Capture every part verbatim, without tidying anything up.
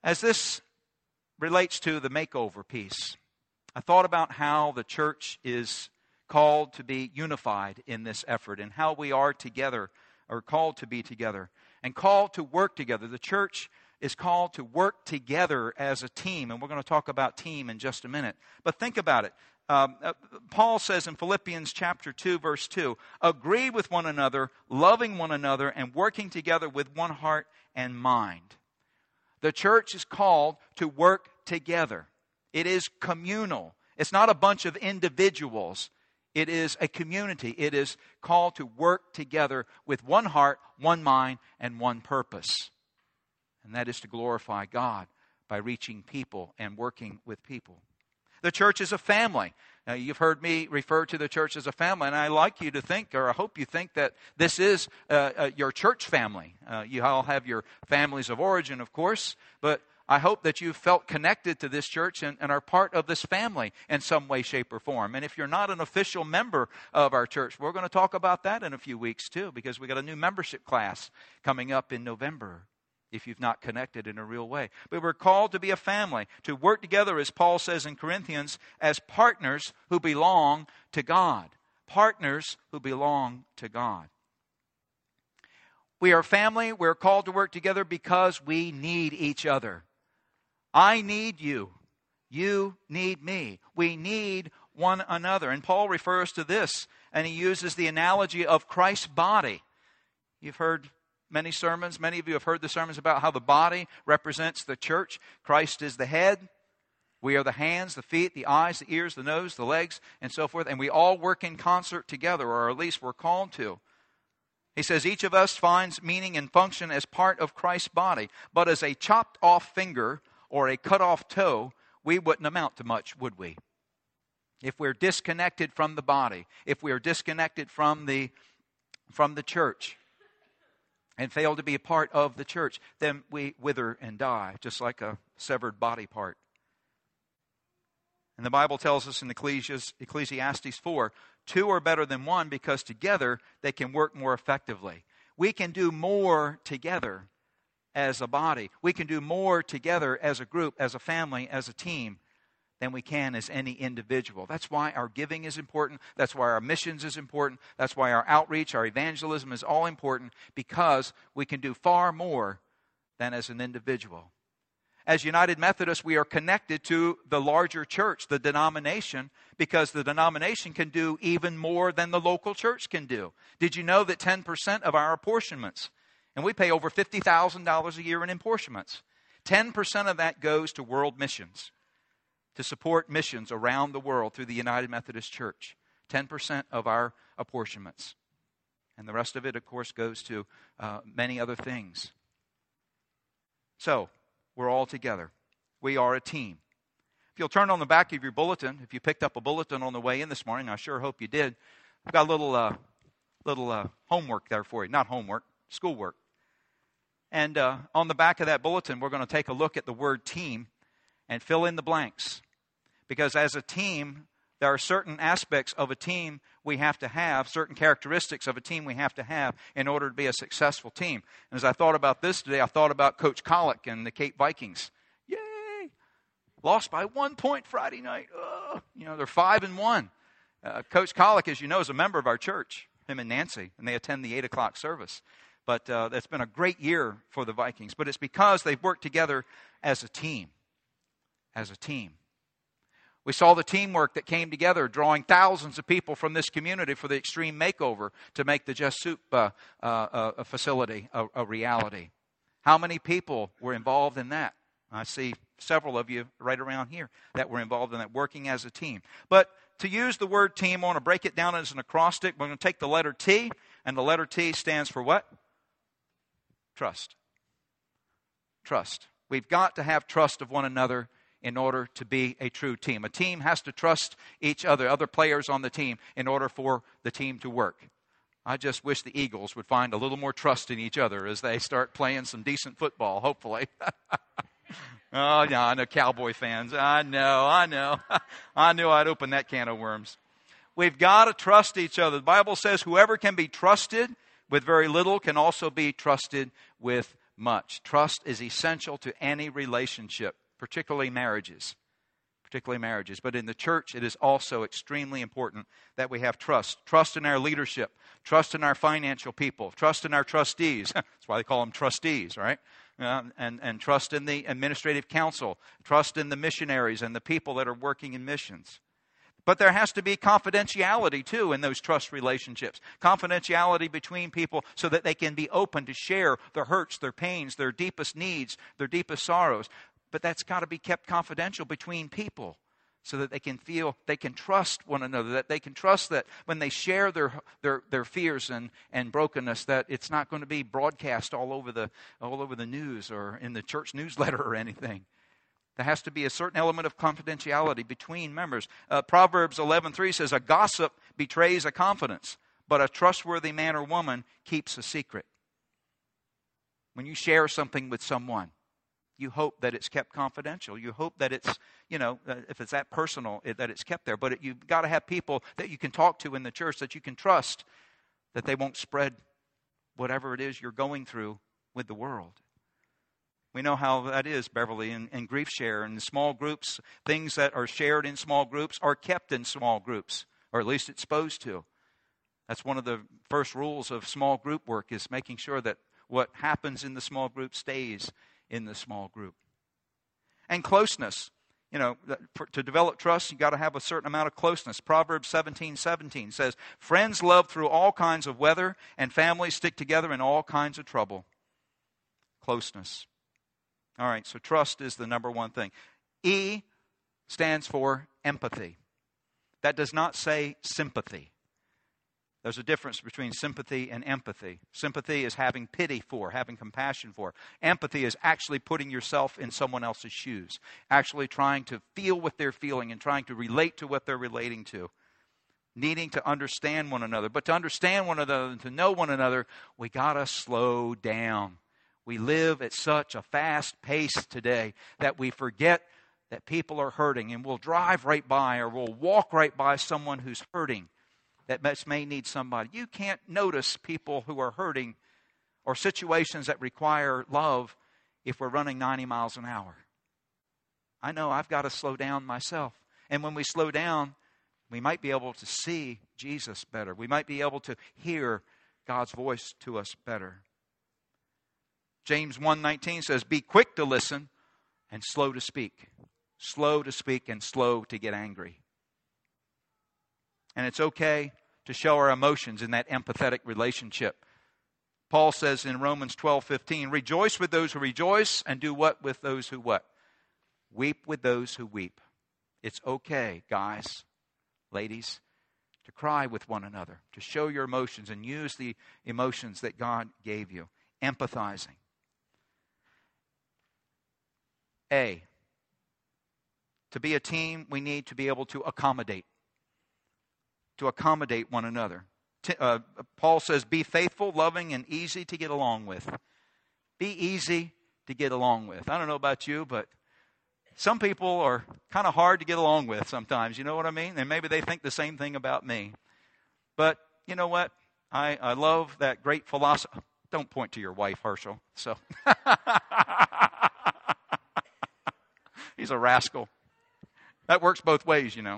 As this relates to the makeover piece, I thought about how the church is called to be unified in this effort and how we are together, or called to be together, and called to work together. The church is called to work together as a team, and we're going to talk about team in just a minute. But think about it. Um, uh, Paul says in Philippians chapter two, verse two, agree with one another, loving one another, and working together with one heart and mind. The church is called to work together. It is communal. It's not a bunch of individuals. It is a community. It is called to work together with one heart, one mind, and one purpose. And that is to glorify God by reaching people and working with people. The church is a family. Now, you've heard me refer to the church as a family, and I like you to think, or I hope you think, that this is uh, uh, your church family. Uh, you all have your families of origin, of course, but I hope that you've felt connected to this church and, and are part of this family in some way, shape, or form. And if you're not an official member of our church, we're going to talk about that in a few weeks too, because we got a new membership class coming up in November, if you've not connected in a real way. But we're called to be a family, to work together, as Paul says in Corinthians, as partners who belong to God. Partners who belong to God. We are family. We're called to work together because we need each other. I need you. You need me. We need one another. And Paul refers to this, and he uses the analogy of Christ's body. You've heard many sermons. Many of you have heard the sermons about how the body represents the church. Christ is the head. We are the hands, the feet, the eyes, the ears, the nose, the legs, and so forth. And we all work in concert together, or at least we're called to. He says each of us finds meaning and function as part of Christ's body. But as a chopped off finger or a cut off toe, we wouldn't amount to much, would we? If we're disconnected from the body, if we are disconnected from the, from the church, and fail to be a part of the church, then we wither and die, just like a severed body part. And the Bible tells us in Ecclesiastes four, two are better than one because together they can work more effectively. We can do more together as a body. We can do more together as a group, as a family, as a team, than we can as any individual. That's why our giving is important. That's why our missions is important. That's why our outreach, our evangelism is all important, because we can do far more than as an individual. As United Methodists, we are connected to the larger church, the denomination, because the denomination can do even more than the local church can do. Did you know that ten percent of our apportionments, and we pay over fifty thousand dollars a year in apportionments, ten percent of that goes to world missions, to support missions around the world through the United Methodist Church. ten percent of our apportionments. And the rest of it, of course, goes to uh, many other things. So, we're all together. We are a team. If you'll turn on the back of your bulletin, if you picked up a bulletin on the way in this morning, I sure hope you did. I've got a little, uh, little uh, homework there for you. Not homework, schoolwork. And uh, on the back of that bulletin, we're going to take a look at the word team and fill in the blanks. Because as a team, there are certain aspects of a team we have to have, certain characteristics of a team we have to have in order to be a successful team. And as I thought about this today, I thought about Coach Collick and the Cape Vikings. Yay! Lost by one point Friday night. Oh, you know, they're five and one. Uh, Coach Collick, as you know, is a member of our church, him and Nancy, and they attend the eight o'clock service. But uh, it's been a great year for the Vikings. But it's because they've worked together as a team. As a team. We saw the teamwork that came together, drawing thousands of people from this community for the Extreme Makeover to make the Just Soup uh, uh, uh, facility a, a reality. How many people were involved in that? I see several of you right around here that were involved in that, working as a team. But to use the word team, I want to break it down as an acrostic. We're going to take the letter T, and the letter T stands for what? Trust. Trust. We've got to have trust of one another in order to be a true team. A team has to trust each other, other players on the team, in order for the team to work. I just wish the Eagles would find a little more trust in each other as they start playing some decent football, hopefully. Oh, yeah, I know Cowboy fans. I know, I know. I knew I'd open that can of worms. We've got to trust each other. The Bible says whoever can be trusted with very little can also be trusted with much. Trust is essential to any relationship, particularly marriages. Particularly marriages. But in the church, it is also extremely important that we have trust. Trust in our leadership. Trust in our financial people. Trust in our trustees. That's why they call them trustees, right? Uh, and, and trust in the administrative council. Trust in the missionaries and the people that are working in missions. But there has to be confidentiality, too, in those trust relationships. Confidentiality between people so that they can be open to share their hurts, their pains, their deepest needs, their deepest sorrows. But that's got to be kept confidential between people so that they can feel, they can trust one another, that they can trust that when they share their their, their fears and, and brokenness, that it's not going to be broadcast all over the all over the news or in the church newsletter or anything. There has to be a certain element of confidentiality between members. Uh, Proverbs eleven three says, a gossip betrays a confidence, but a trustworthy man or woman keeps a secret. When you share something with someone, you hope that it's kept confidential. You hope that it's, you know, if it's that personal, that it's kept there. But it, you've got to have people that you can talk to in the church that you can trust, that they won't spread whatever it is you're going through with the world. We know how that is, Beverly, in, in grief share and small groups. Things that are shared in small groups are kept in small groups, or at least it's supposed to. That's one of the first rules of small group work, is making sure that what happens in the small group stays in the small group. And closeness. You know, for, to develop trust, you've got to have a certain amount of closeness. Proverbs seventeen seventeen says, friends love through all kinds of weather, and families stick together in all kinds of trouble. Closeness. All right, so trust is the number one thing. E stands for empathy. That does not say sympathy. There's a difference between sympathy and empathy. Sympathy is having pity for, having compassion for. Empathy is actually putting yourself in someone else's shoes, actually trying to feel what they're feeling and trying to relate to what they're relating to, needing to understand one another. But to understand one another and to know one another, we got to slow down. We live at such a fast pace today that we forget that people are hurting, and we'll drive right by or we'll walk right by someone who's hurting that may need somebody. You can't notice people who are hurting or situations that require love if we're running ninety miles an hour. I know I've got to slow down myself. And when we slow down, we might be able to see Jesus better. We might be able to hear God's voice to us better. James one nineteen says, be quick to listen and slow to speak. Slow to speak and slow to get angry. And it's okay to show our emotions in that empathetic relationship. Paul says in Romans twelve fifteen, rejoice with those who rejoice, and do what with those who what? Weep with those who weep. It's okay, guys, ladies, to cry with one another, to show your emotions and use the emotions that God gave you. Empathizing. A, to be a team, we need to be able to accommodate. To accommodate one another. T- uh, Paul says, be faithful, loving, and easy to get along with. Be easy to get along with. I don't know about you, but some people are kind of hard to get along with sometimes. You know what I mean? And maybe they think the same thing about me. But you know what? I, I love that great philosophy. Don't point to your wife, Herschel. So he's a rascal. That works both ways, you know.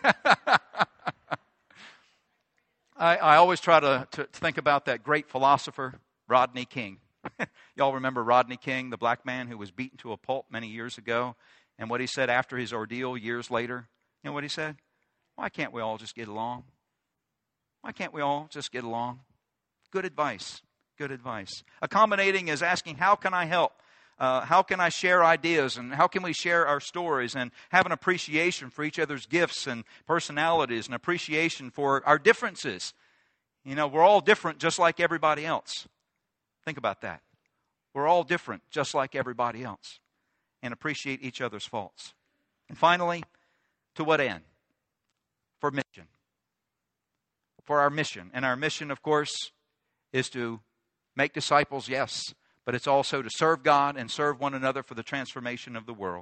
I, I always try to, to think about that great philosopher, Rodney King. Y'all remember Rodney King, the black man who was beaten to a pulp many years ago? And what he said after his ordeal years later? You know what he said? Why can't we all just get along? Why can't we all just get along? Good advice. Good advice. Accommodating is asking, how can I help? Uh, how can I share ideas, and how can we share our stories and have an appreciation for each other's gifts and personalities, and appreciation for our differences? You know, we're all different just like everybody else. Think about that. We're all different just like everybody else, and appreciate each other's faults. And finally, to what end? For mission. For our mission. And our mission, of course, is to make disciples, yes, but it's also to serve God and serve one another for the transformation of the world.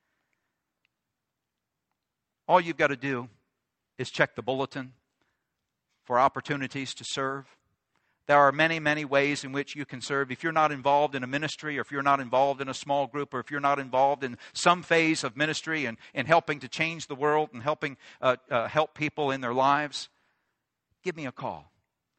All you've got to do is check the bulletin for opportunities to serve. There are many, many ways in which you can serve. If you're not involved in a ministry, or if you're not involved in a small group, or if you're not involved in some phase of ministry and, and helping to change the world and helping uh, uh, help people in their lives, give me a call.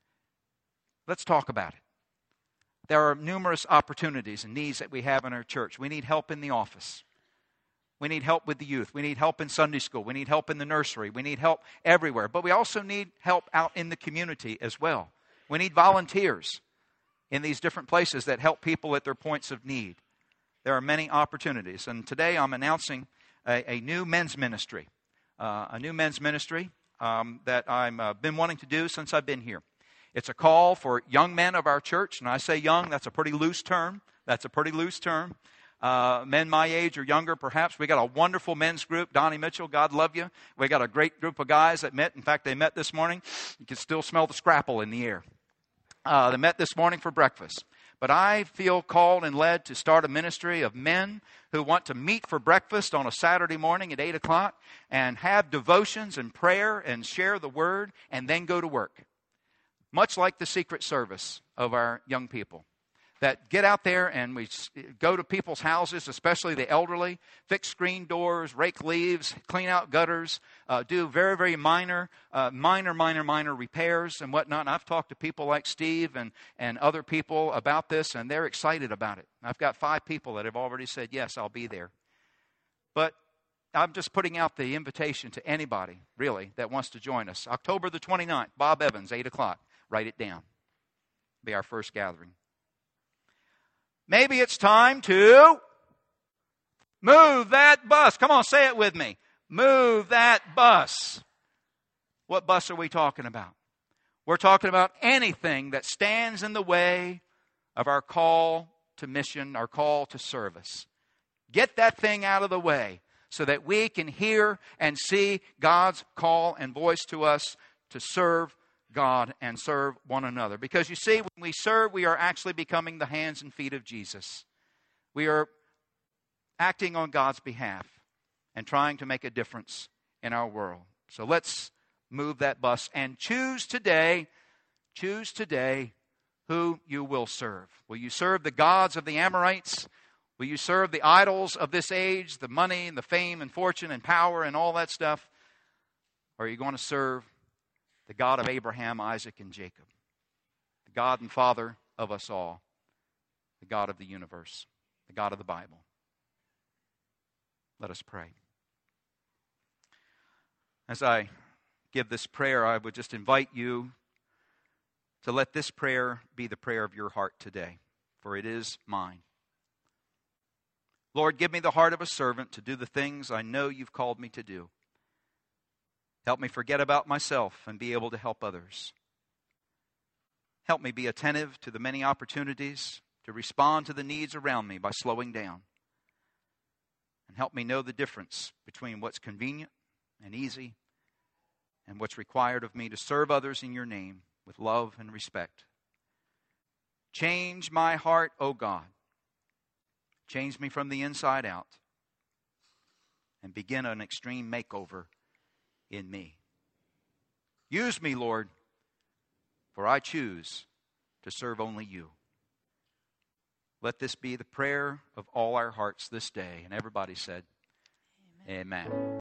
Let's talk about it. There are numerous opportunities and needs that we have in our church. We need help in the office. We need help with the youth. We need help in Sunday school. We need help in the nursery. We need help everywhere. But we also need help out in the community as well. We need volunteers in these different places that help people at their points of need. There are many opportunities. And today I'm announcing a, a new men's ministry. Uh, a new men's ministry um, that I've uh, been wanting to do since I've been here. It's a call for young men of our church. And I say young, that's a pretty loose term. That's a pretty loose term. Uh, men my age or younger, perhaps. We got a wonderful men's group. Donnie Mitchell, God love you. We got a great group of guys that met. In fact, they met this morning. You can still smell the scrapple in the air. Uh, they met this morning for breakfast. But I feel called and led to start a ministry of men who want to meet for breakfast on a Saturday morning at eight o'clock and have devotions and prayer and share the word and then go to work. Much like the Secret Service of our young people. That get out there and we go to people's houses, especially the elderly, fix screen doors, rake leaves, clean out gutters, uh, do very, very minor, uh, minor, minor, minor repairs and whatnot. And I've talked to people like Steve and, and other people about this, and they're excited about it. I've got five people that have already said, yes, I'll be there. But I'm just putting out the invitation to anybody, really, that wants to join us. October the twenty-ninth, Bob Evans, eight o'clock. Write it down. Be our first gathering. Maybe it's time to move that bus. Come on, say it with me. Move that bus. What bus are we talking about? We're talking about anything that stands in the way of our call to mission, our call to service. Get that thing out of the way so that we can hear and see God's call and voice to us to serve God and serve one another. Because you see, when we serve, we are actually becoming the hands and feet of Jesus. We are acting on God's behalf and trying to make a difference in our world. So let's move that bus and choose today, choose today who you will serve. Will you serve the gods of the Amorites? Will you serve the idols of this age, the money and the fame and fortune and power and all that stuff? Or are you going to serve the God of Abraham, Isaac, and Jacob, the God and Father of us all, the God of the universe, the God of the Bible? Let us pray. As I give this prayer, I would just invite you to let this prayer be the prayer of your heart today, for it is mine. Lord, give me the heart of a servant to do the things I know you've called me to do. Help me forget about myself and be able to help others. Help me be attentive to the many opportunities to respond to the needs around me by slowing down. And help me know the difference between what's convenient and easy and what's required of me to serve others in your name with love and respect. Change my heart, O God. Change me from the inside out and begin an extreme makeover in me. Use me, Lord, for I choose to serve only you. Let this be the prayer of all our hearts this day. And everybody said, Amen. Amen.